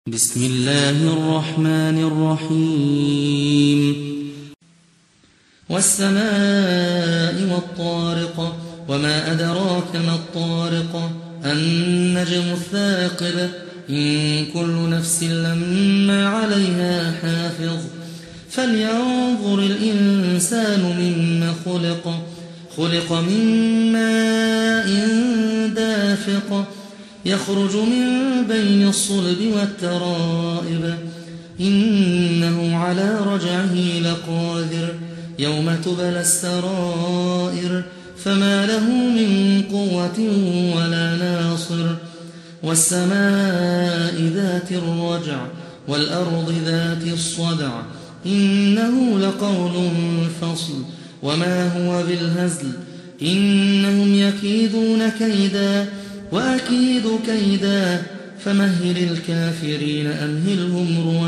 بسم الله الرحمن الرحيم والسماء والطارق وما أدراك ما الطارق النجم الثاقب إن كل نفس لما عليها حافظ فلينظر الإنسان مما خلق من ماء دافق يخرج من بين الصلب والترائب إنه على رجعه لقادر يوم تبلى السرائر فما له من قوة ولا ناصر والسماء ذات الرجع والأرض ذات الصدع إنه لقول فصل وما هو بالهزل إنهم يكيدون كيدا وأكيد كيدا فمهل الكافرين أمهلهم رويدا.